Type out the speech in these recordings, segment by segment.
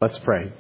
Let's pray.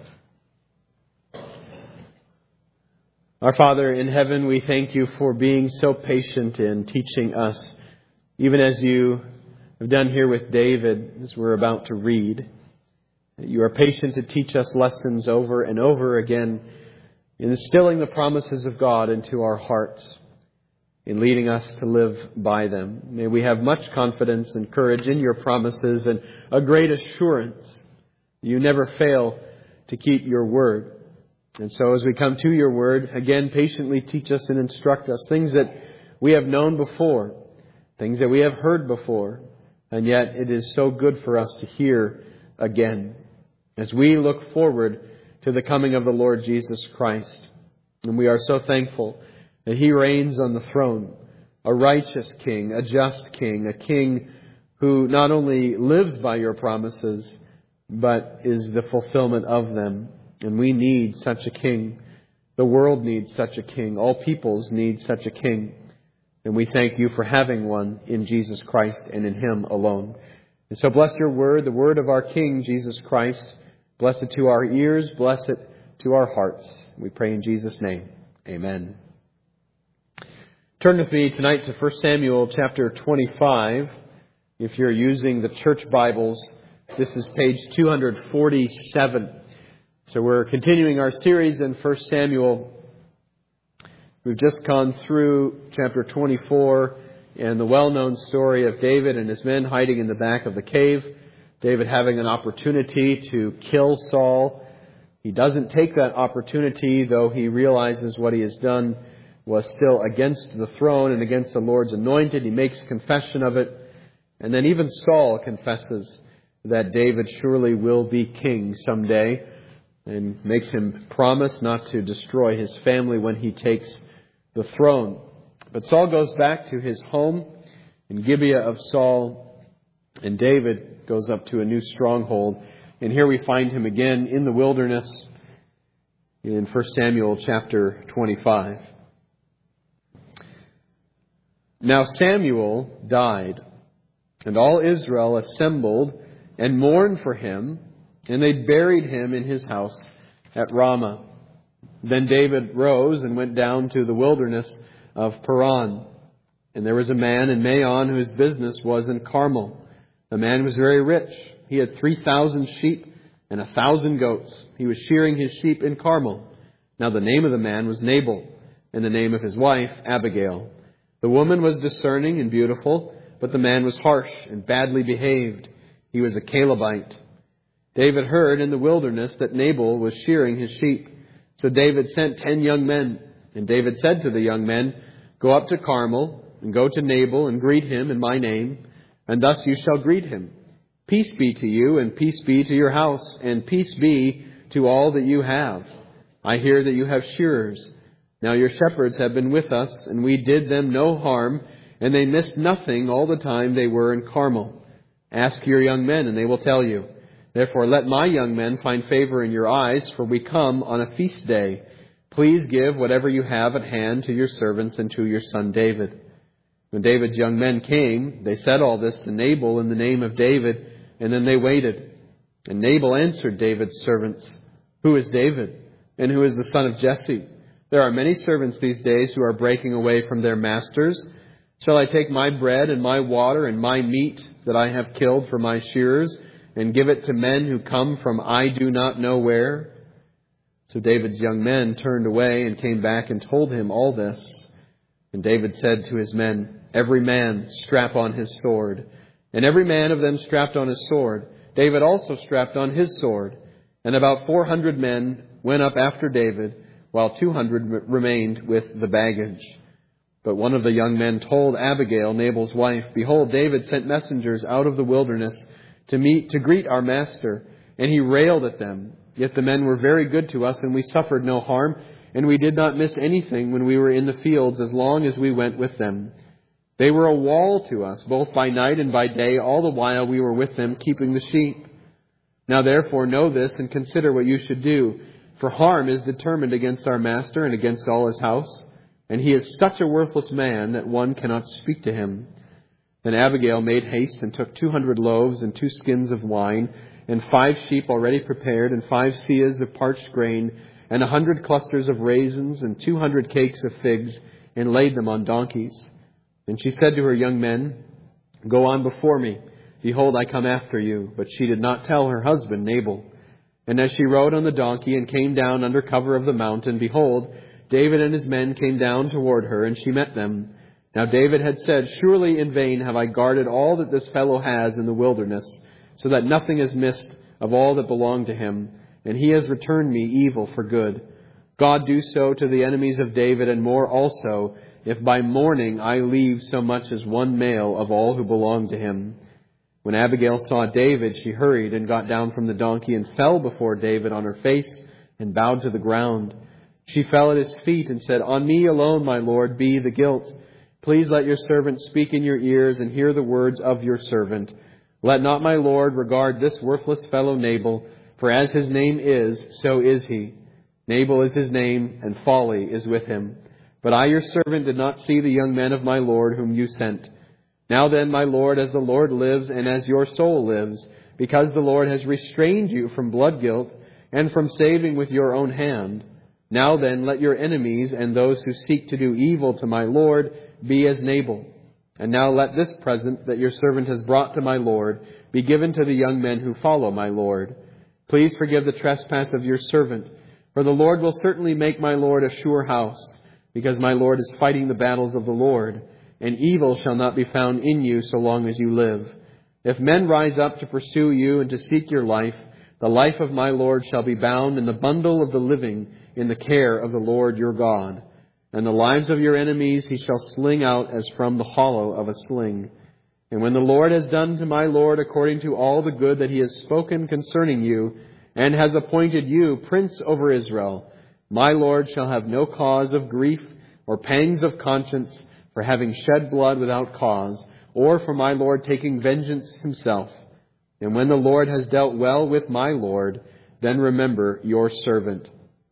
Our Father in heaven, we thank you for being so patient in teaching us, even as you have done here with David, as we're about to read. You are patient to teach us lessons over and over again, instilling the promises of God into our hearts, in leading us to live by them. May we have much confidence and courage in your promises and a great assurance. You never fail to keep your word. And so as we come to your word, again, patiently teach us and instruct us things that we have known before, things that we have heard before, and yet it is so good for us to hear again as we look forward to the coming of the Lord Jesus Christ. And we are so thankful that He reigns on the throne, a righteous King, a just King, a King who not only lives by your promises, but is the fulfillment of them. And we need such a King. The world needs such a King. All peoples need such a King. And we thank you for having one in Jesus Christ and in Him alone. And so bless your word, the word of our King, Jesus Christ. Bless it to our ears. Bless it to our hearts. We pray in Jesus' name. Amen. Turn with me tonight to 1 Samuel chapter 25. If you're using the church Bibles, this is page 247. So we're continuing our series in 1 Samuel. We've just gone through chapter 24 and the well-known story of David and his men hiding in the back of the cave. David having an opportunity to kill Saul. He doesn't take that opportunity, though he realizes what he has done was still against the throne and against the Lord's anointed. He makes confession of it. And then even Saul confesses that David surely will be king someday, and makes him promise not to destroy his family when he takes the throne. But Saul goes back to his home in Gibeah of Saul, and David goes up to a new stronghold. And here we find him again in the wilderness in 1 Samuel chapter 25. Now Samuel died, and all Israel assembled and mourned for him, and they buried him in his house at Ramah. Then David rose and went down to the wilderness of Paran. And there was a man in Maon whose business was in Carmel. The man was very rich. He had 3,000 sheep and 1,000 goats. He was shearing his sheep in Carmel. Now the name of the man was Nabal, and the name of his wife Abigail. The woman was discerning and beautiful, but the man was harsh and badly behaved. He was a Calebite. David heard in the wilderness that Nabal was shearing his sheep. So David sent 10 young men. And David said to the young men, "Go up to Carmel and go to Nabal and greet him in my name. And thus you shall greet him. Peace be to you, and peace be to your house, and peace be to all that you have. I hear that you have shearers. Now your shepherds have been with us, and we did them no harm, and they missed nothing all the time they were in Carmel. Ask your young men, and they will tell you. Therefore let my young men find favor in your eyes, for we come on a feast day. Please give whatever you have at hand to your servants and to your son David." When David's young men came, they said all this to Nabal in the name of David, and then they waited. And Nabal answered David's servants, "Who is David? And who is the son of Jesse? There are many servants these days who are breaking away from their masters. Shall I take my bread and my water and my meat that I have killed for my shearers and give it to men who come from I do not know where?" So David's young men turned away and came back and told him all this. And David said to his men, "Every man strap on his sword." And every man of them strapped on his sword. David also strapped on his sword. And about 400 men went up after David, while 200 remained with the baggage. But one of the young men told Abigail, Nabal's wife, "Behold, David sent messengers out of the wilderness to greet our master, and he railed at them. Yet the men were very good to us, and we suffered no harm, and we did not miss anything when we were in the fields as long as we went with them. They were a wall to us, both by night and by day, all the while we were with them, keeping the sheep. Now therefore know this, and consider what you should do, for harm is determined against our master and against all his house. And he is such a worthless man that one cannot speak to him." Then Abigail made haste and took 200 loaves and 2 skins of wine and 5 sheep already prepared, and 5 seahs of parched grain, and 100 clusters of raisins, and 200 cakes of figs, and laid them on donkeys. And she said to her young men, "Go on before me. Behold, I come after you." But she did not tell her husband Nabal. And as she rode on the donkey and came down under cover of the mountain, behold, David and his men came down toward her, and she met them. Now David had said, "Surely in vain have I guarded all that this fellow has in the wilderness, so that nothing is missed of all that belonged to him, and he has returned me evil for good. God do so to the enemies of David, and more also, if by morning I leave so much as one male of all who belong to him." When Abigail saw David, she hurried and got down from the donkey and fell before David on her face and bowed to the ground. She fell at his feet and said, "On me alone, my lord, be the guilt. Please let your servant speak in your ears and hear the words of your servant. Let not my lord regard this worthless fellow Nabal, for as his name is, so is he. Nabal is his name, and folly is with him. But I, your servant, did not see the young men of my lord whom you sent. Now then, my lord, as the Lord lives and as your soul lives, because the Lord has restrained you from blood guilt and from saving with your own hand, now then, let your enemies and those who seek to do evil to my lord be as Nabal. And now let this present that your servant has brought to my lord be given to the young men who follow my lord. Please forgive the trespass of your servant, for the Lord will certainly make my lord a sure house, because my lord is fighting the battles of the Lord, and evil shall not be found in you so long as you live. If men rise up to pursue you and to seek your life, the life of my lord shall be bound in the bundle of the living in the care of the Lord your God. And the lives of your enemies he shall sling out as from the hollow of a sling. And when the Lord has done to my lord according to all the good that he has spoken concerning you, and has appointed you prince over Israel, my lord shall have no cause of grief or pangs of conscience for having shed blood without cause, or for my lord taking vengeance himself. And when the Lord has dealt well with my lord, then remember your servant."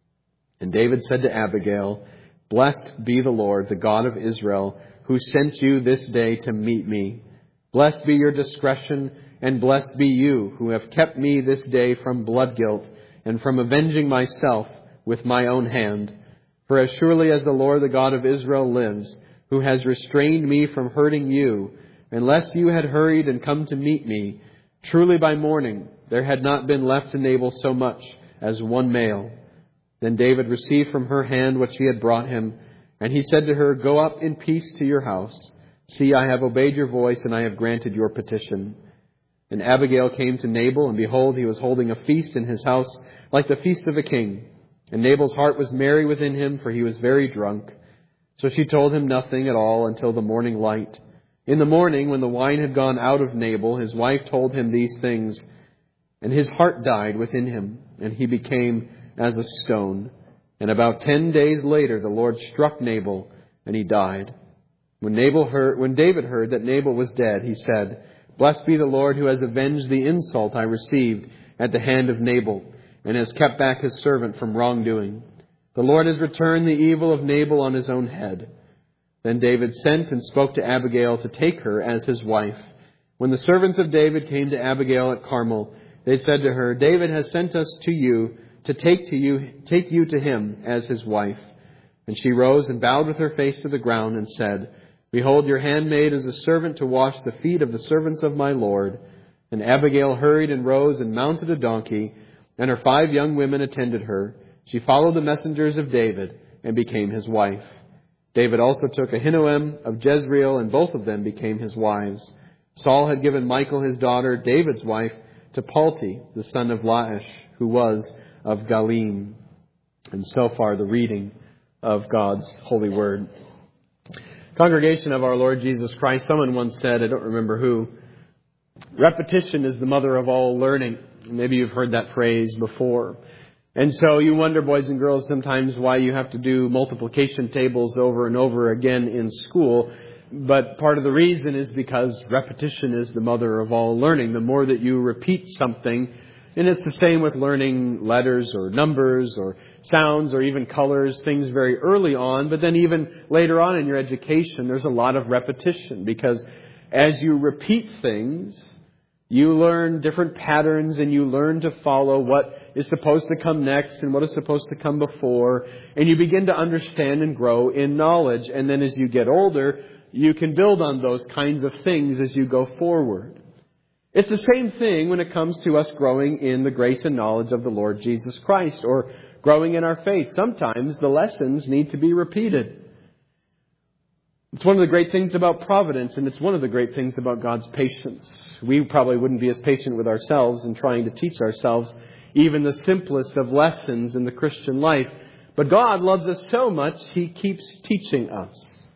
And David said to Abigail, "Blessed be the Lord, the God of Israel, who sent you this day to meet me. Blessed be your discretion, and blessed be you, who have kept me this day from blood guilt, and from avenging myself with my own hand. For as surely as the Lord, the God of Israel, lives, who has restrained me from hurting you, unless you had hurried and come to meet me, truly by morning there had not been left to Nabal so much as one male." Then David received from her hand what she had brought him, and he said to her, "Go up in peace to your house. See, I have obeyed your voice, and I have granted your petition." And Abigail came to Nabal, and behold, he was holding a feast in his house, like the feast of a king. And Nabal's heart was merry within him, for he was very drunk. So she told him nothing at all until the morning light. In the morning, when the wine had gone out of Nabal, his wife told him these things, and his heart died within him, and he became as a stone. And about 10 days later, the Lord struck Nabal, and he died. When David heard that Nabal was dead, he said, "Blessed be the Lord who has avenged the insult I received at the hand of Nabal, and has kept back his servant from wrongdoing. The Lord has returned the evil of Nabal on his own head." Then David sent and spoke to Abigail to take her as his wife. When the servants of David came to Abigail at Carmel, they said to her, "David has sent us to you to take you to him as his wife." And she rose and bowed with her face to the ground and said, "Behold, your handmaid is a servant to wash the feet of the servants of my lord." And Abigail hurried and rose and mounted a donkey, and her 5 young women attended her. She followed the messengers of David and became his wife. David also took Ahinoam of Jezreel, and both of them became his wives. Saul had given Michal his daughter, David's wife, to Palti, the son of Laish, who was of Galim. And so far the reading of God's holy word. Congregation of our Lord Jesus Christ, someone once said, I don't remember who, repetition is the mother of all learning. Maybe you've heard that phrase before. And so you wonder, boys and girls, sometimes why you have to do multiplication tables over and over again in school. But part of the reason is because repetition is the mother of all learning. The more that you repeat something, and it's the same with learning letters or numbers or sounds or even colors, things very early on. But then even later on in your education, there's a lot of repetition, because as you repeat things, You learn different patterns and you learn to follow what is supposed to come next and what is supposed to come before. And you begin to understand and grow in knowledge. And then as you get older, you can build on those kinds of things as you go forward. It's the same thing when it comes to us growing in the grace and knowledge of the Lord Jesus Christ or growing in our faith. Sometimes the lessons need to be repeated. It's one of the great things about providence, and it's one of the great things about God's patience. We probably wouldn't be as patient with ourselves in trying to teach ourselves even the simplest of lessons in the Christian life. But God loves us so much, He keeps teaching us.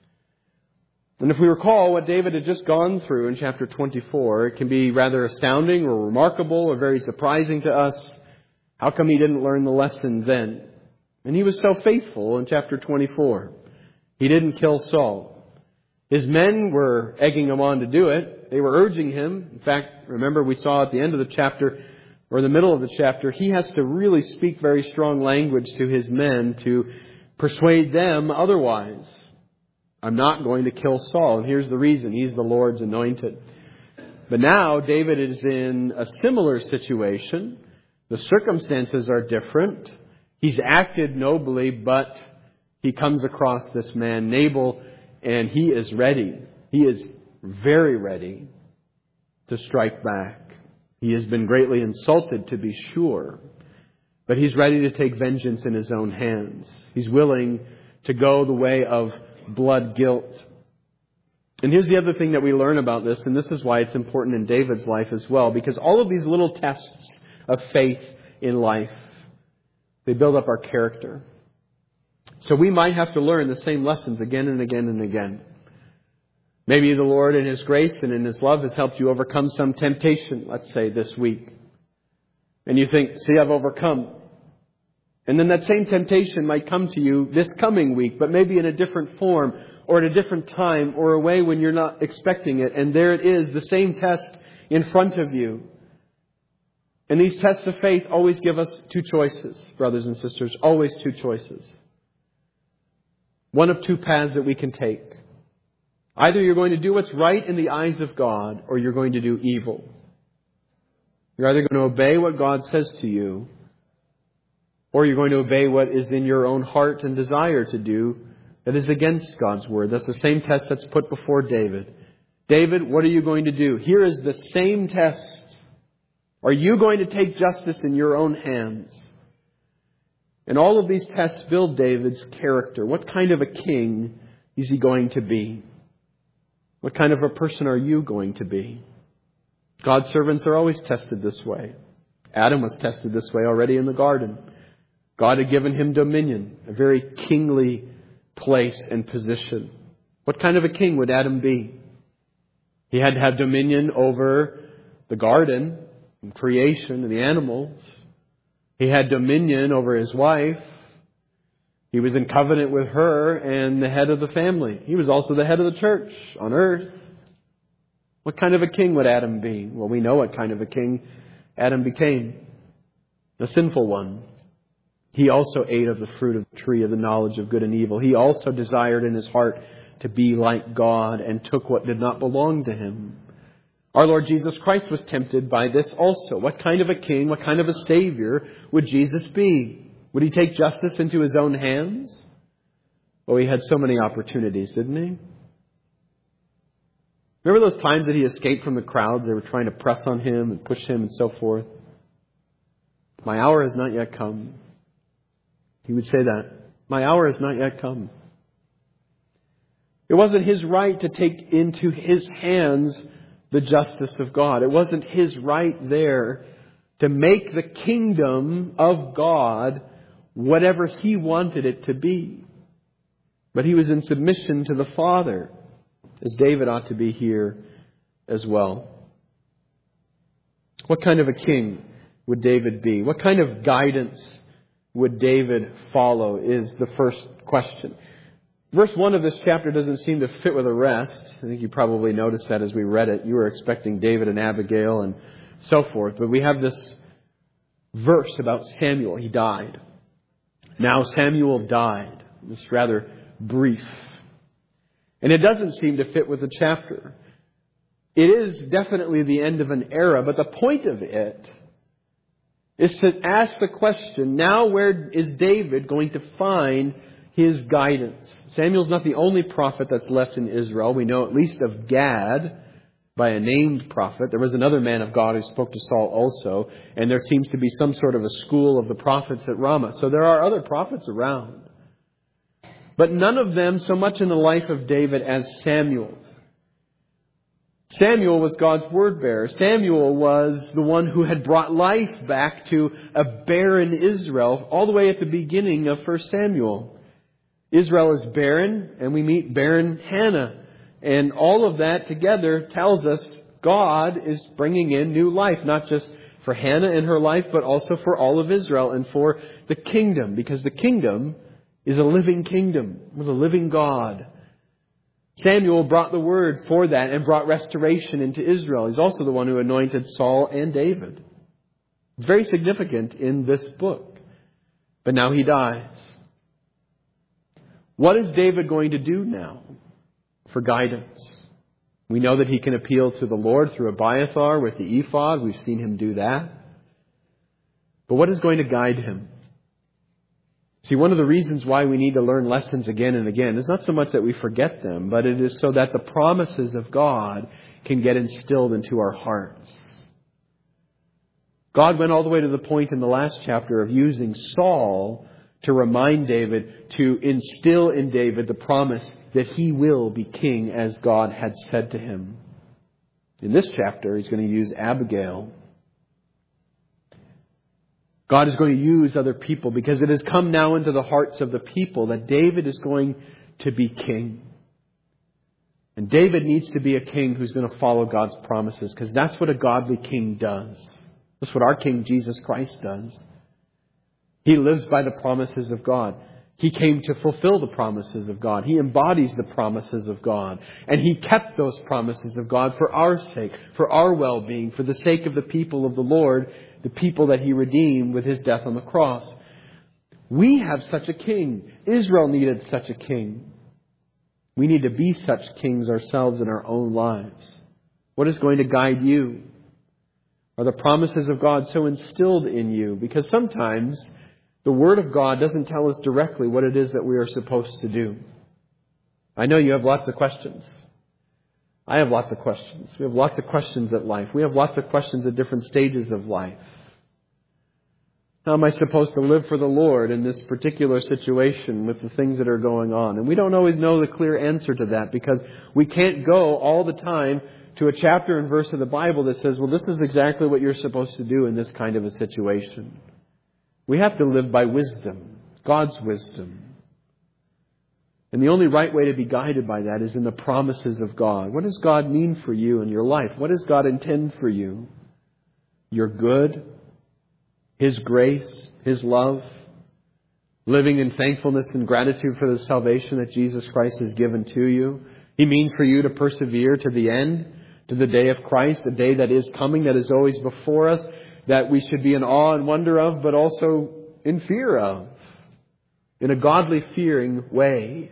And if we recall what David had just gone through in chapter 24, it can be rather astounding or remarkable or very surprising to us. How come he didn't learn the lesson then? And he was so faithful in chapter 24. He didn't kill Saul. His men were egging him on to do it. They were urging him. In fact, remember we saw at the end of the chapter, or the middle of the chapter, he has to really speak very strong language to his men to persuade them otherwise. I'm not going to kill Saul. And here's the reason. He's the Lord's anointed. But now David is in a similar situation. The circumstances are different. He's acted nobly, but he comes across this man, Nabal, and he is ready. He is very ready to strike back. He has been greatly insulted, to be sure. But he's ready to take vengeance in his own hands. He's willing to go the way of blood guilt. And here's the other thing that we learn about this, and this is why it's important in David's life as well, because all of these little tests of faith in life, they build up our character. So we might have to learn the same lessons again and again and again. Maybe the Lord in His grace and in His love has helped you overcome some temptation, let's say this week. And you think, see, I've overcome. And then that same temptation might come to you this coming week, but maybe in a different form or at a different time or a way when you're not expecting it. And there it is, the same test in front of you. And these tests of faith always give us two choices, brothers and sisters, always two choices. One of two paths that we can take. Either you're going to do what's right in the eyes of God or you're going to do evil. You're either going to obey what God says to you or you're going to obey what is in your own heart and desire to do that is against God's word. That's the same test that's put before David. David, what are you going to do? Here is the same test. Are you going to take justice in your own hands? And all of these tests build David's character. What kind of a king is he going to be? What kind of a person are you going to be? God's servants are always tested this way. Adam was tested this way already in the garden. God had given him dominion, a very kingly place and position. What kind of a king would Adam be? He had to have dominion over the garden and creation and the animals. He had dominion over his wife. He was in covenant with her and the head of the family. He was also the head of the church on earth. What kind of a king would Adam be? Well, we know what kind of a king Adam became. A sinful one. He also ate of the fruit of the tree of the knowledge of good and evil. He also desired in his heart to be like God and took what did not belong to him. Our Lord Jesus Christ was tempted by this also. What kind of a king, what kind of a savior would Jesus be? Would he take justice into his own hands? Well, he had so many opportunities, didn't he? Remember those times that he escaped from the crowds? They were trying to press on him and push him and so forth. My hour has not yet come. He would say that. My hour has not yet come. It wasn't his right to take into his hands the justice of God. It wasn't his right there to make the kingdom of God whatever he wanted it to be. But he was in submission to the Father, as David ought to be here as well. What kind of a king would David be? What kind of guidance would David follow is the first question. Verse 1 of this chapter doesn't seem to fit with the rest. I think you probably noticed that as we read it. You were expecting David and Abigail and so forth. But we have this verse about Samuel. He died. Now Samuel died. It's rather brief. And it doesn't seem to fit with the chapter. It is definitely the end of an era, but the point of it is to ask the question, now where is David going to find his guidance? Samuel's not the only prophet that's left in Israel. We know at least of Gad by a named prophet. There was another man of God who spoke to Saul also, and there seems to be some sort of a school of the prophets at Ramah. So there are other prophets around. But none of them so much in the life of David as Samuel. Samuel was God's word bearer. Samuel was the one who had brought life back to a barren Israel all the way at the beginning of 1 Samuel. Israel is barren, and we meet barren Hannah. And all of that together tells us God is bringing in new life, not just for Hannah in her life, but also for all of Israel and for the kingdom, because the kingdom is a living kingdom with a living God. Samuel brought the word for that and brought restoration into Israel. He's also the one who anointed Saul and David. It's very significant in this book. But now he dies. What is David going to do now for guidance? We know that he can appeal to the Lord through Abiathar with the ephod. We've seen him do that. But what is going to guide him? See, one of the reasons why we need to learn lessons again and again is not so much that we forget them, but it is so that the promises of God can get instilled into our hearts. God went all the way to the point in the last chapter of using Saul to remind David, to instill in David the promise that he will be king as God had said to him. In this chapter, he's going to use Abigail. God is going to use other people because it has come now into the hearts of the people that David is going to be king. And David needs to be a king who's going to follow God's promises, because that's what a godly king does. That's what our King Jesus Christ does. He lives by the promises of God. He came to fulfill the promises of God. He embodies the promises of God. And He kept those promises of God for our sake, for our well-being, for the sake of the people of the Lord, the people that He redeemed with His death on the cross. We have such a king. Israel needed such a king. We need to be such kings ourselves in our own lives. What is going to guide you? Are the promises of God so instilled in you? Because sometimes the Word of God doesn't tell us directly what it is that we are supposed to do. I know you have lots of questions. I have lots of questions. We have lots of questions at life. We have lots of questions at different stages of life. How am I supposed to live for the Lord in this particular situation with the things that are going on? And we don't always know the clear answer to that, because we can't go all the time to a chapter and verse of the Bible that says, well, this is exactly what you're supposed to do in this kind of a situation. We have to live by wisdom, God's wisdom. And the only right way to be guided by that is in the promises of God. What does God mean for you in your life? What does God intend for you? Your good, His grace, His love, living in thankfulness and gratitude for the salvation that Jesus Christ has given to you. He means for you to persevere to the end, to the day of Christ, a day that is coming, that is always before us, that we should be in awe and wonder of, but also in fear of, in a godly fearing way.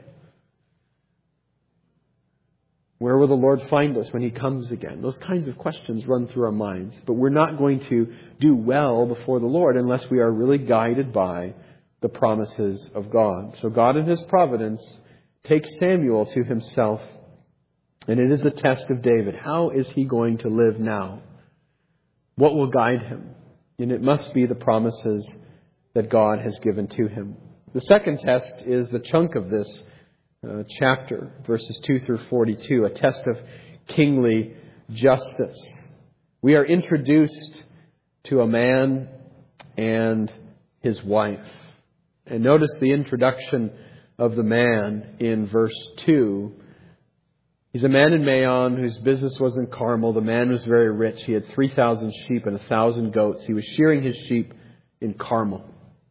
Where will the Lord find us when He comes again? Those kinds of questions run through our minds. But we're not going to do well before the Lord unless we are really guided by the promises of God. So God in His providence takes Samuel to Himself. And it is a test of David. How is he going to live now? What will guide him? And it must be the promises that God has given to him. The second test is the chunk of this chapter, verses 2 through 42, a test of kingly justice. We are introduced to a man and his wife. And notice the introduction of the man in verse 2. He's a man in Maon whose business was in Carmel. The man was very rich. He had 3,000 sheep and 1,000 goats. He was shearing his sheep in Carmel.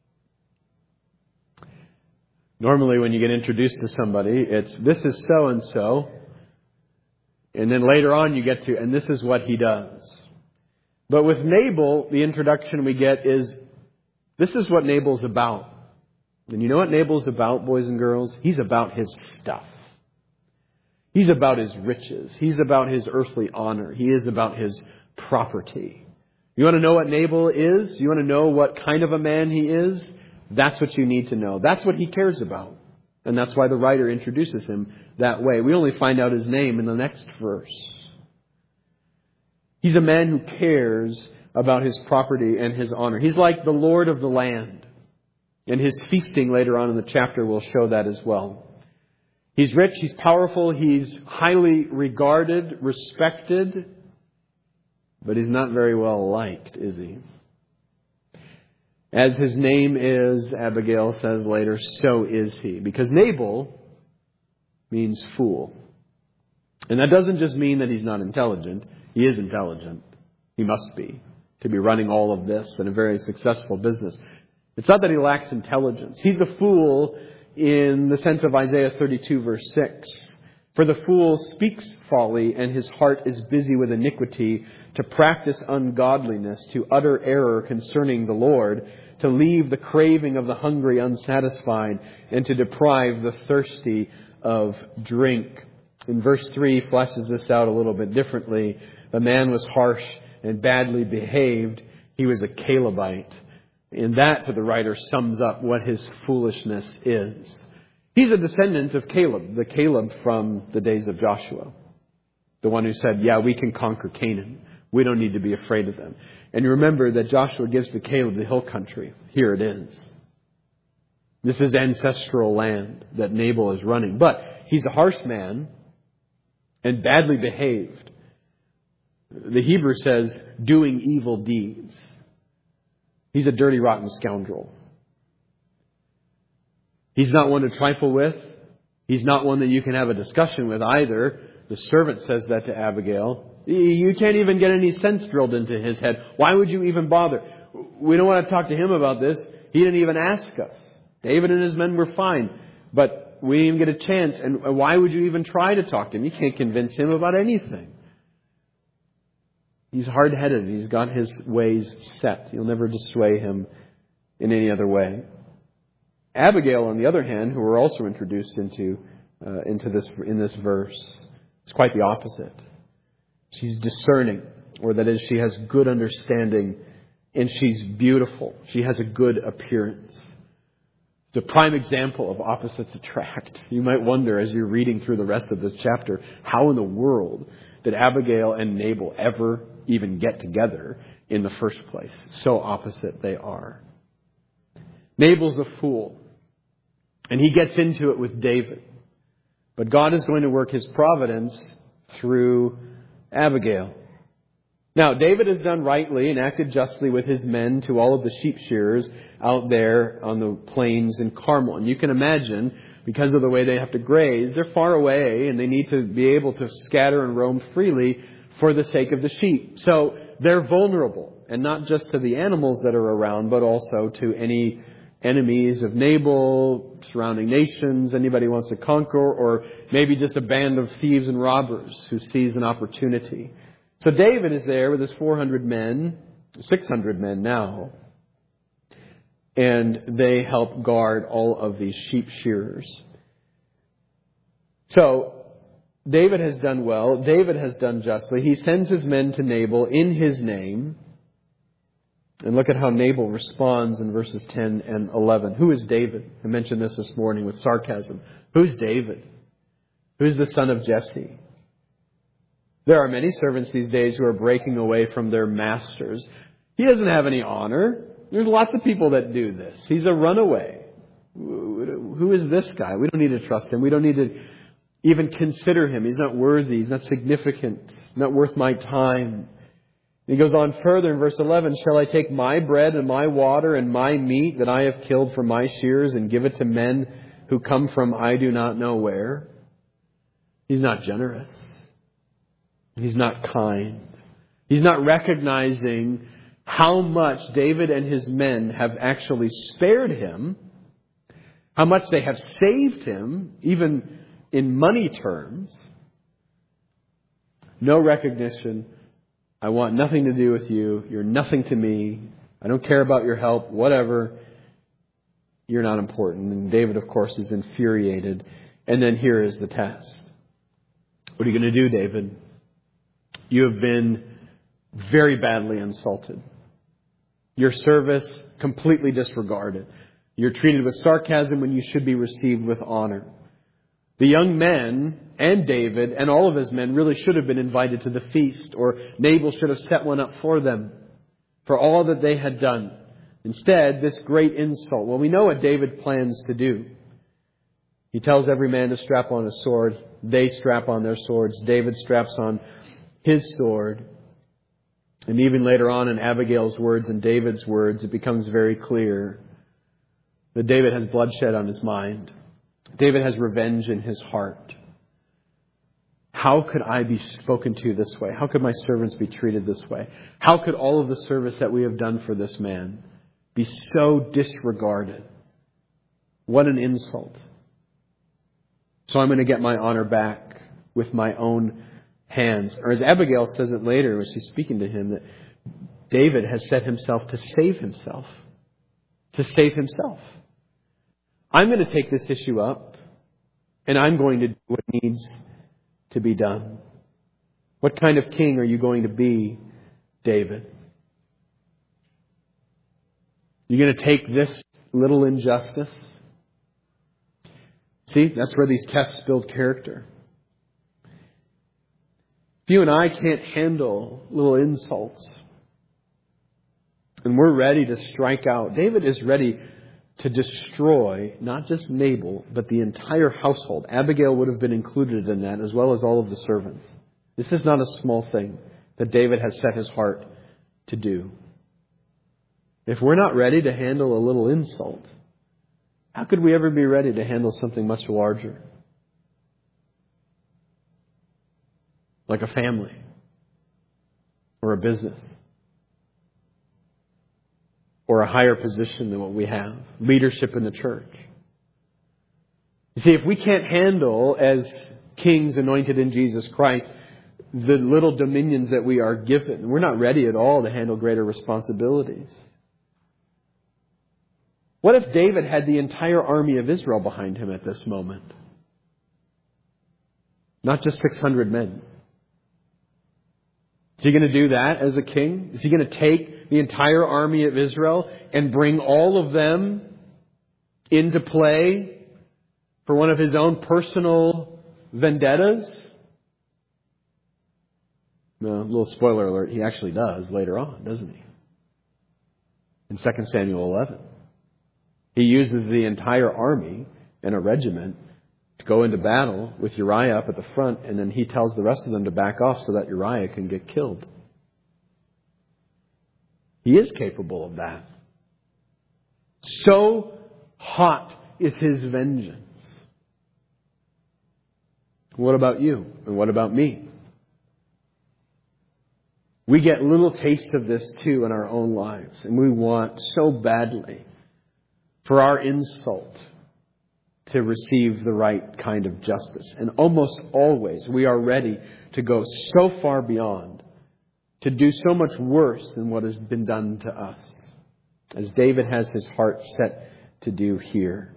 Normally when you get introduced to somebody, it's, this is so-and-so. And then later on you get to, and this is what he does. But with Nabal, the introduction we get is, this is what Nabal's about. And you know what Nabal's about, boys and girls? He's about his stuff. He's about his riches. He's about his earthly honor. He is about his property. You want to know what Nabal is? You want to know what kind of a man he is? That's what you need to know. That's what he cares about. And that's why the writer introduces him that way. We only find out his name in the next verse. He's a man who cares about his property and his honor. He's like the Lord of the land. And his feasting later on in the chapter will show that as well. He's rich, he's powerful, he's highly regarded, respected, but he's not very well liked, is he? As his name is, Abigail says later, so is he. Because Nabal means fool. And that doesn't just mean that he's not intelligent. He is intelligent. He must be, to be running all of this in a very successful business. It's not that he lacks intelligence. He's a fool in the sense of Isaiah 32 verse 6. For the fool speaks folly, and his heart is busy with iniquity, to practice ungodliness, to utter error concerning the Lord, to leave the craving of the hungry unsatisfied, and to deprive the thirsty of drink. In verse 3 fleshes this out a little bit differently. The man was harsh and badly behaved. He was a Calebite. And that, to the writer, sums up what his foolishness is. He's a descendant of Caleb, the Caleb from the days of Joshua. The one who said, yeah, we can conquer Canaan. We don't need to be afraid of them. And you remember that Joshua gives to Caleb the hill country. Here it is. This is ancestral land that Nabal is running. But he's a harsh man and badly behaved. The Hebrew says, doing evil deeds. He's a dirty, rotten scoundrel. He's not one to trifle with. He's not one that you can have a discussion with either. The servant says that to Abigail. You can't even get any sense drilled into his head. Why would you even bother? We don't want to talk to him about this. He didn't even ask us. David and his men were fine, but we didn't even get a chance. And why would you even try to talk to him? You can't convince him about anything. He's hard-headed. He's got his ways set. You'll never dissuade him in any other way. Abigail, on the other hand, who we're also introduced into this verse, is quite the opposite. She's discerning, or that is, she has good understanding, and she's beautiful. She has a good appearance. It's a prime example of opposites attract. You might wonder, as you're reading through the rest of this chapter, how in the world did Abigail and Nabal ever even get together in the first place? So opposite they are. Nabal's a fool, and he gets into it with David. But God is going to work his providence through Abigail. Now, David has done rightly and acted justly with his men to all of the sheep shearers out there on the plains in Carmel. And you can imagine, because of the way they have to graze, they're far away and they need to be able to scatter and roam freely for the sake of the sheep. So they're vulnerable, and not just to the animals that are around, but also to any enemies of Nabal, surrounding nations, anybody who wants to conquer, or maybe just a band of thieves and robbers who sees an opportunity. So David is there with his 400 men, 600 men now, and they help guard all of these sheep shearers. So David has done well. David has done justly. He sends his men to Nabal in his name. And look at how Nabal responds in verses 10 and 11. Who is David? I mentioned this morning with sarcasm. Who's David? Who's the son of Jesse? There are many servants these days who are breaking away from their masters. He doesn't have any honor. There's lots of people that do this. He's a runaway. Who is this guy? We don't need to trust him. We don't need to even consider him. He's not worthy. He's not significant. He's not worth my time. He goes on further in verse 11, shall I take my bread and my water and my meat that I have killed for my shears and give it to men who come from I do not know where? He's not generous. He's not kind. He's not recognizing how much David and his men have actually spared him, how much they have saved him, even in money terms. No recognition. I want nothing to do with you. You're nothing to me. I don't care about your help. Whatever. You're not important. And David, of course, is infuriated. And then here is the test. What are you going to do, David? You have been very badly insulted. Your service completely disregarded. You're treated with sarcasm when you should be received with honor. The young men and David and all of his men really should have been invited to the feast, or Nabal should have set one up for them for all that they had done. Instead, this great insult. Well, we know what David plans to do. He tells every man to strap on a sword. They strap on their swords. David straps on his sword. And even later on in Abigail's words and David's words, it becomes very clear that David has bloodshed on his mind. David has revenge in his heart. How could I be spoken to this way? How could my servants be treated this way? How could all of the service that we have done for this man be so disregarded? What an insult. So I'm going to get my honor back with my own hands. Or as Abigail says it later when she's speaking to him, that David has set himself to save himself. To save himself. I'm going to take this issue up, and I'm going to do what needs to be done. What kind of king are you going to be, David? You're going to take this little injustice? See, that's where these tests build character. If you and I can't handle little insults, and we're ready to strike out, David is ready to destroy not just Nabal, but the entire household. Abigail would have been included in that, as well as all of the servants. This is not a small thing that David has set his heart to do. If we're not ready to handle a little insult, how could we ever be ready to handle something much larger? Like a family or a business or a higher position than what we have. Leadership in the church. You see, if we can't handle, as kings anointed in Jesus Christ, the little dominions that we are given, we're not ready at all to handle greater responsibilities. What if David had the entire army of Israel behind him at this moment? Not just 600 men. Is he going to do that as a king? Is he going to take the entire army of Israel and bring all of them into play for one of his own personal vendettas? No, a little spoiler alert, he actually does later on, doesn't he? In 2 Samuel 11. He uses the entire army and a regiment to go into battle with Uriah up at the front, and then he tells the rest of them to back off so that Uriah can get killed. He is capable of that. So hot is his vengeance. What about you? And what about me? We get little taste of this too in our own lives, and we want so badly for our insult to receive the right kind of justice. And almost always we are ready to go so far beyond, to do so much worse than what has been done to us, as David has his heart set to do here.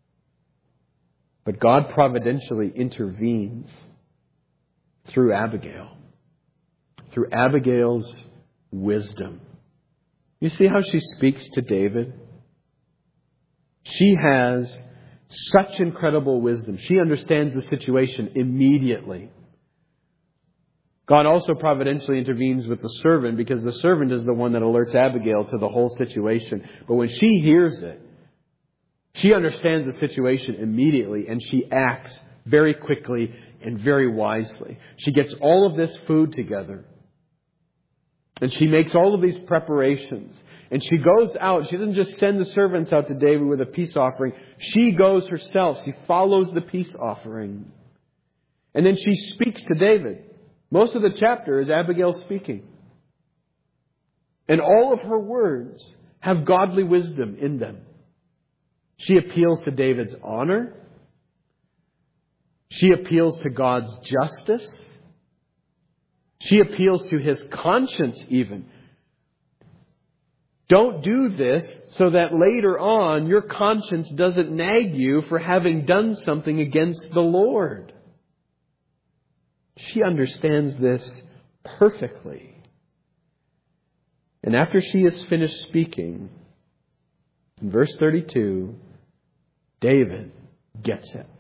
But God providentially intervenes through Abigail, through Abigail's wisdom. You see how she speaks to David? She has such incredible wisdom. She understands the situation immediately. God also providentially intervenes with the servant, because the servant is the one that alerts Abigail to the whole situation. But when she hears it, she understands the situation immediately, and she acts very quickly and very wisely. She gets all of this food together, and she makes all of these preparations. And she goes out. She doesn't just send the servants out to David with a peace offering. She goes herself. She follows the peace offering. And then she speaks to David. Most of the chapter is Abigail speaking. And all of her words have godly wisdom in them. She appeals to David's honor. She appeals to God's justice. She appeals to his conscience even. Don't do this so that later on your conscience doesn't nag you for having done something against the Lord. She understands this perfectly. And after she has finished speaking, in verse 32, David gets it.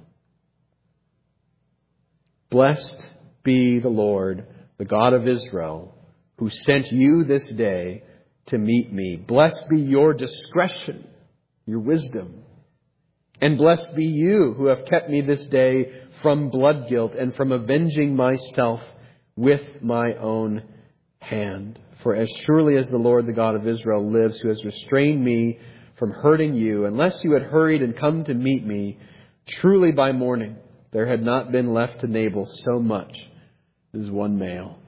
Blessed be the Lord, the God of Israel, who sent you this day to meet me. Blessed be your discretion, your wisdom. And blessed be you who have kept me this day from blood guilt and from avenging myself with my own hand. For as surely as the Lord, the God of Israel, lives, who has restrained me from hurting you, unless you had hurried and come to meet me, truly by morning there had not been left to Nabal so much as one male.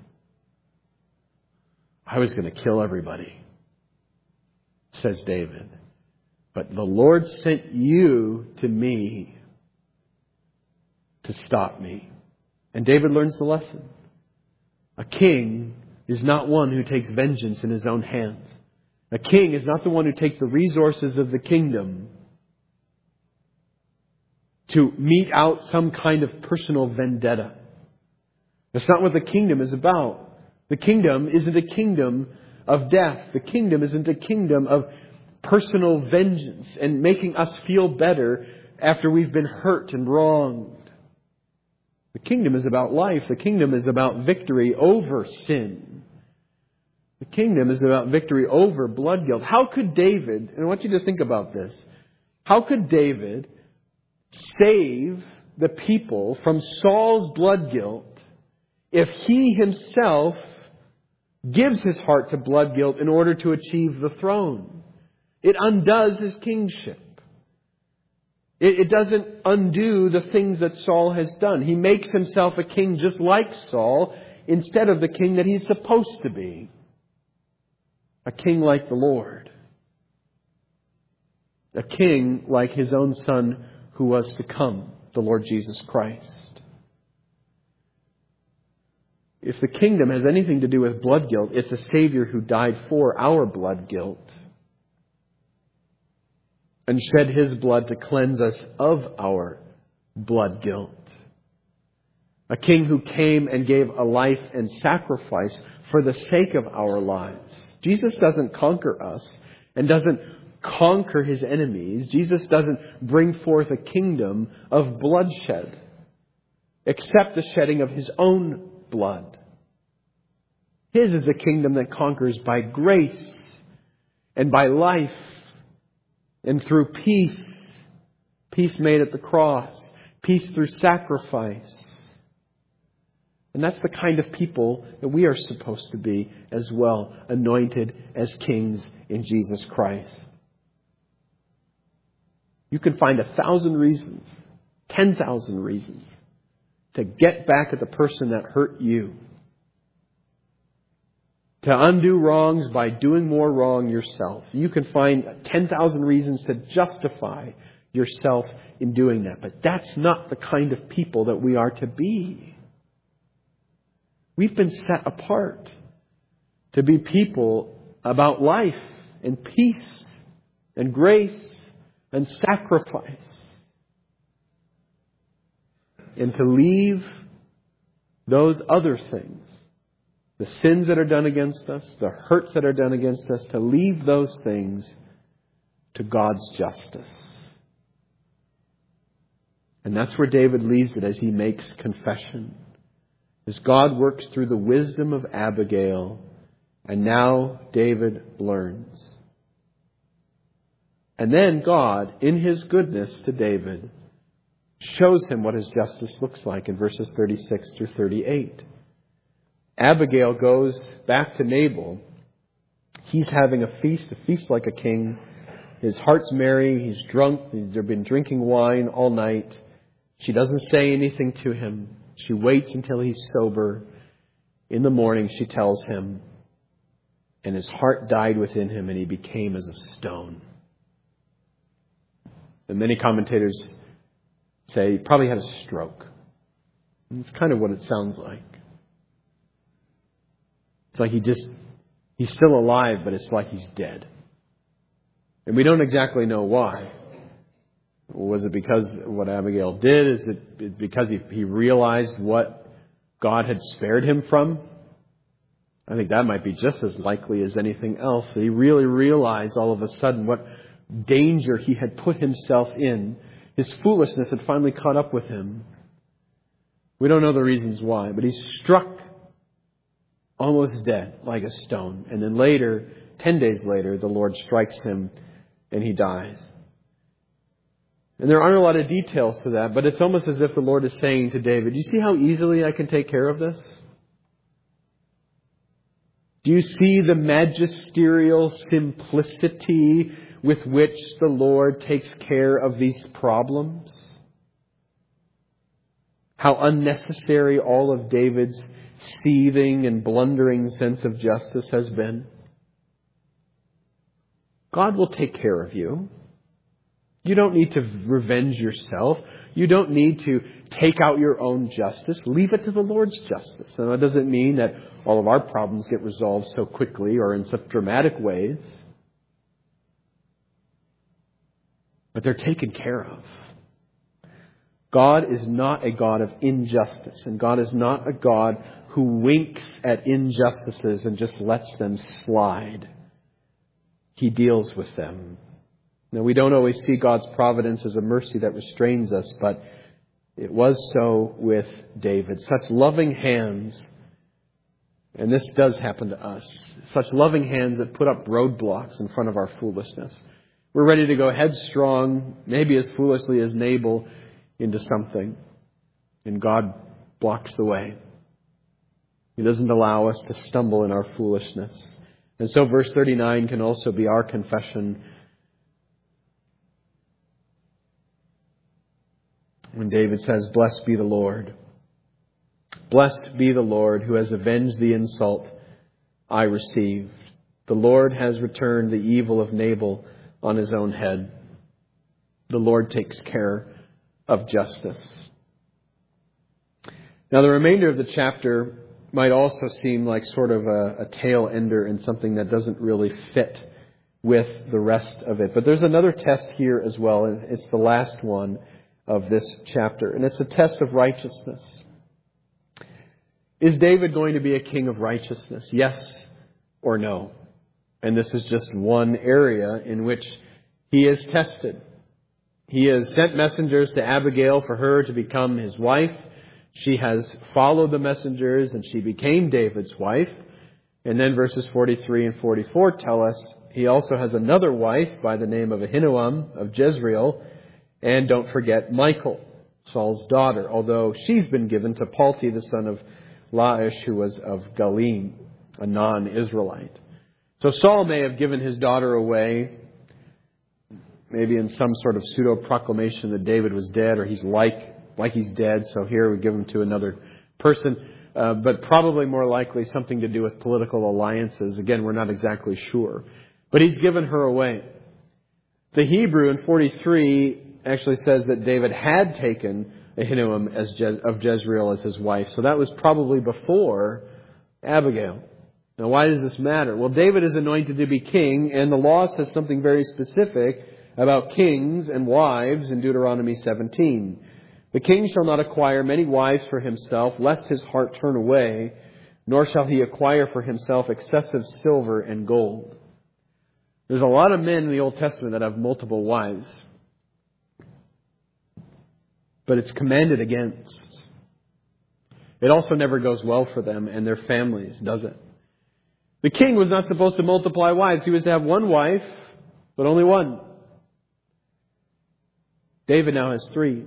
I was going to kill everybody, says David. But the Lord sent you to me to stop me. And David learns the lesson. A king is not one who takes vengeance in his own hands. A king is not the one who takes the resources of the kingdom to mete out some kind of personal vendetta. That's not what the kingdom is about. The kingdom isn't a kingdom of death. The kingdom isn't a kingdom of personal vengeance and making us feel better after we've been hurt and wronged. The kingdom is about life. The kingdom is about victory over sin. The kingdom is about victory over blood guilt. How could David, and I want you to think about this, how could David save the people from Saul's blood guilt if he himself gives his heart to blood guilt in order to achieve the throne? It undoes his kingship. It doesn't undo the things that Saul has done. He makes himself a king just like Saul instead of the king that he's supposed to be. A king like the Lord. A king like his own Son who was to come, the Lord Jesus Christ. If the kingdom has anything to do with blood guilt, it's a Savior who died for our blood guilt and shed His blood to cleanse us of our blood guilt. A king who came and gave a life and sacrifice for the sake of our lives. Jesus doesn't conquer us and doesn't conquer His enemies. Jesus doesn't bring forth a kingdom of bloodshed, except the shedding of His own blood. His is a kingdom that conquers by grace and by life and through peace. Peace made at the cross. Peace through sacrifice. And that's the kind of people that we are supposed to be as well, anointed as kings in Jesus Christ. You can find 1,000 reasons, 10,000 reasons to get back at the person that hurt you. To undo wrongs by doing more wrong yourself. You can find 10,000 reasons to justify yourself in doing that. But that's not the kind of people that we are to be. We've been set apart to be people about life and peace and grace and sacrifice. And to leave those other things, the sins that are done against us, the hurts that are done against us, to leave those things to God's justice. And that's where David leaves it as he makes confession. As God works through the wisdom of Abigail, and now David learns. And then God, in His goodness to David, shows him what His justice looks like in verses 36 through 38. Abigail goes back to Nabal. He's having a feast like a king. His heart's merry. He's drunk. They've been drinking wine all night. She doesn't say anything to him. She waits until he's sober. In the morning, she tells him. And his heart died within him, and he became as a stone. And many commentators say he probably had a stroke. And it's kind of what it sounds like. It's like he's still alive, but it's like he's dead. And we don't exactly know why. Was it because of what Abigail did? Is it because he realized what God had spared him from? I think that might be just as likely as anything else. He really realized all of a sudden what danger he had put himself in. His foolishness had finally caught up with him. We don't know the reasons why, but he's struck almost dead like a stone. And then later, 10 days later, the Lord strikes him and he dies. And there aren't a lot of details to that, but it's almost as if the Lord is saying to David, you see how easily I can take care of this? Do you see the magisterial simplicity with which the Lord takes care of these problems? How unnecessary all of David's seething and blundering sense of justice has been. God will take care of you. You don't need to revenge yourself. You don't need to take out your own justice. Leave it to the Lord's justice. And that doesn't mean that all of our problems get resolved so quickly or in such dramatic ways. But they're taken care of. God is not a God of injustice. And God is not a God who winks at injustices and just lets them slide. He deals with them. Now, we don't always see God's providence as a mercy that restrains us, but it was so with David. Such loving hands, and this does happen to us, such loving hands that put up roadblocks in front of our foolishness. We're ready to go headstrong, maybe as foolishly as Nabal, into something. And God blocks the way. He doesn't allow us to stumble in our foolishness. And so verse 39 can also be our confession. When David says, blessed be the Lord. Blessed be the Lord who has avenged the insult I received. The Lord has returned the evil of Nabal on his own head. The Lord takes care of justice. Now, the remainder of the chapter might also seem like sort of a tail ender and something that doesn't really fit with the rest of it. But there's another test here as well. It's the last one of this chapter. And it's a test of righteousness. Is David going to be a king of righteousness? Yes or no? And this is just one area in which he is tested. He has sent messengers to Abigail for her to become his wife. She has followed the messengers and she became David's wife. And then verses 43 and 44 tell us he also has another wife by the name of Ahinoam of Jezreel. And don't forget Michal, Saul's daughter, although she's been given to Palti, the son of Laish, who was of Galim, a non-Israelite. So Saul may have given his daughter away, maybe in some sort of pseudo-proclamation that David was dead, or he's like he's dead, so here we give him to another person. But probably more likely something to do with political alliances. Again, we're not exactly sure. But he's given her away. The Hebrew in 43 actually says that David had taken Ahinoam of Jezreel as his wife. So that was probably before Abigail. Now, why does this matter? Well, David is anointed to be king, and the law says something very specific about kings and wives in Deuteronomy 17. The king shall not acquire many wives for himself, lest his heart turn away, nor shall he acquire for himself excessive silver and gold. There's a lot of men in the Old Testament that have multiple wives. But it's commanded against. It also never goes well for them and their families, does it? The king was not supposed to multiply wives. He was to have one wife, but only one. David now has 3.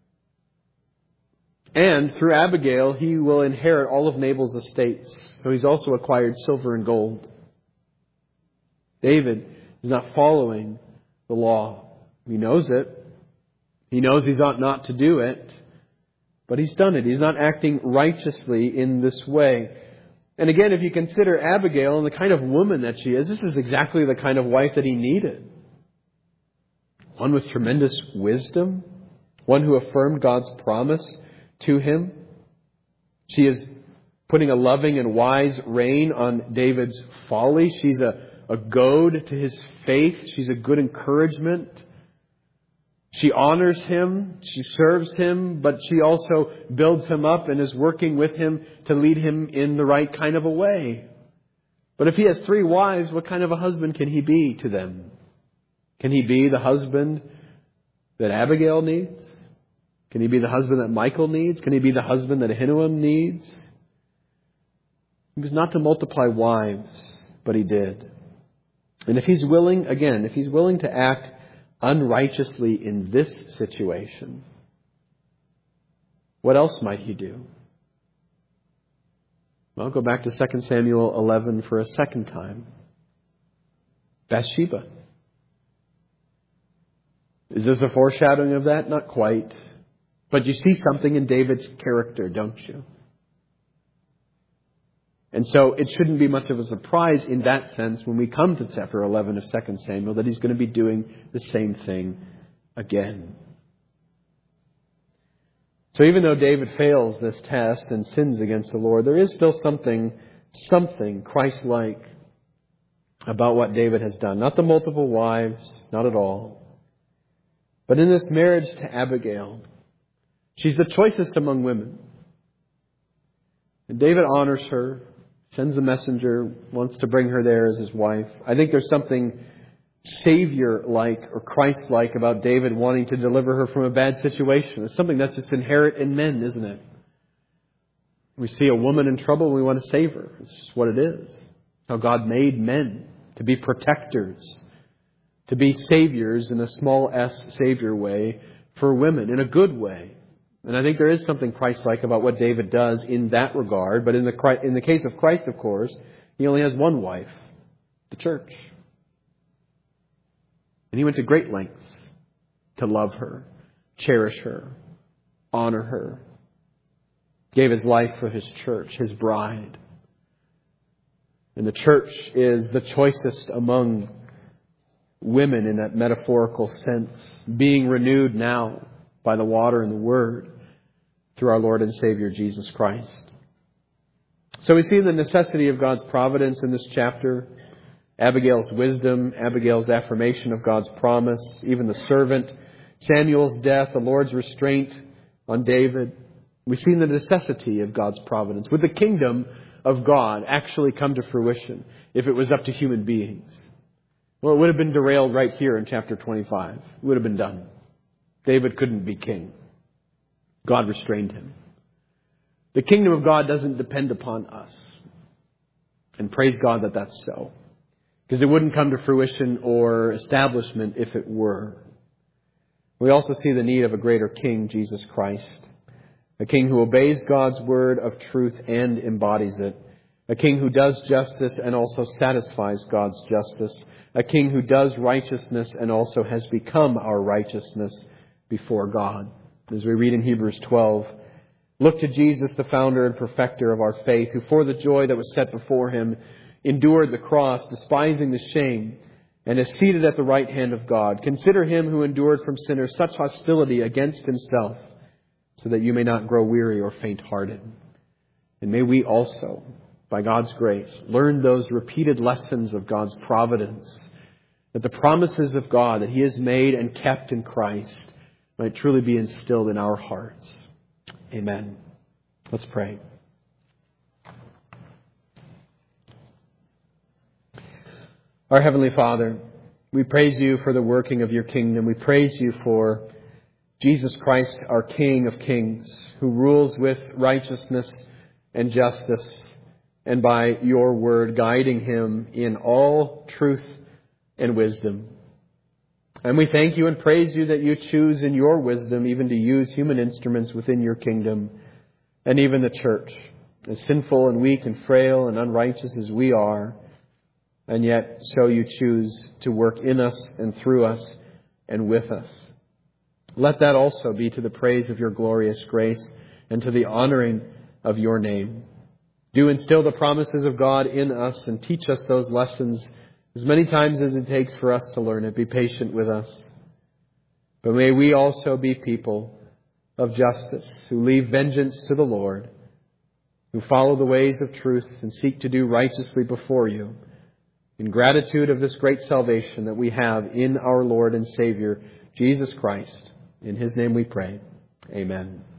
And through Abigail, he will inherit all of Nabal's estates. So he's also acquired silver and gold. David is not following the law. He knows it. He knows he ought not to do it. But he's done it. He's not acting righteously in this way. And again, if you consider Abigail and the kind of woman that she is, this is exactly the kind of wife that he needed. One with tremendous wisdom. One who affirmed God's promise to him. She is putting a loving and wise rein on David's folly. She's a goad to his faith. She's a good encouragement. She honors him, she serves him, but she also builds him up and is working with him to lead him in the right kind of a way. But if he has 3 wives, what kind of a husband can he be to them? Can he be the husband that Abigail needs? Can he be the husband that Michal needs? Can he be the husband that Ahinoam needs? He was not to multiply wives, but he did. And if he's willing, again, if he's willing to act unrighteously in this situation, what else might he do? Well, go back to 2 Samuel 11 for a second time. Bathsheba. Is this a foreshadowing of that? Not quite. But you see something in David's character, don't you? And so it shouldn't be much of a surprise in that sense when we come to chapter 11 of 2 Samuel that he's going to be doing the same thing again. So even though David fails this test and sins against the Lord, there is still something Christ-like about what David has done. Not the multiple wives, not at all. But in this marriage to Abigail, she's the choicest among women. And David honors her, sends a messenger, wants to bring her there as his wife. I think there's something Savior-like or Christ-like about David wanting to deliver her from a bad situation. It's something that's just inherent in men, isn't it? We see a woman in trouble and we want to save her. It's just what it is. How God made men to be protectors, to be saviors in a small s savior way for women, in a good way. And I think there is something Christ-like about what David does in that regard. But in the case of Christ, of course, he only has one wife, the church. And he went to great lengths to love her, cherish her, honor her. Gave his life for his church, his bride. And the church is the choicest among women in that metaphorical sense, being renewed now by the water and the Word through our Lord and Savior Jesus Christ. So we see the necessity of God's providence in this chapter, Abigail's wisdom, Abigail's affirmation of God's promise, even the servant, Samuel's death, the Lord's restraint on David. We've seen the necessity of God's providence. Would the kingdom of God actually come to fruition if it was up to human beings? Well, it would have been derailed right here in chapter 25. It would have been done. David couldn't be king. God restrained him. The kingdom of God doesn't depend upon us. And praise God that that's so. Because it wouldn't come to fruition or establishment if it were. We also see the need of a greater king, Jesus Christ. A king who obeys God's word of truth and embodies it. A king who does justice and also satisfies God's justice. A king who does righteousness and also has become our righteousness before God. As we read in Hebrews 12, look to Jesus, the founder and perfecter of our faith, who for the joy that was set before him endured the cross, despising the shame, and is seated at the right hand of God. Consider him who endured from sinners such hostility against himself, so that you may not grow weary or faint-hearted. And may we also, by God's grace, learn those repeated lessons of God's providence, that the promises of God that he has made and kept in Christ might truly be instilled in our hearts. Amen. Let's pray. Our Heavenly Father, we praise you for the working of your kingdom. We praise you for Jesus Christ, our King of Kings, who rules with righteousness and justice, and by your word guiding him in all truth and wisdom. And we thank you and praise you that you choose in your wisdom even to use human instruments within your kingdom, and even the church, as sinful and weak and frail and unrighteous as we are. And yet, so you choose to work in us and through us and with us. Let that also be to the praise of your glorious grace and to the honoring of your name. Do instill the promises of God in us and teach us those lessons as many times as it takes for us to learn it. Be patient with us. But may we also be people of justice who leave vengeance to the Lord, who follow the ways of truth and seek to do righteously before you, in gratitude of this great salvation that we have in our Lord and Savior, Jesus Christ. In His name we pray. Amen.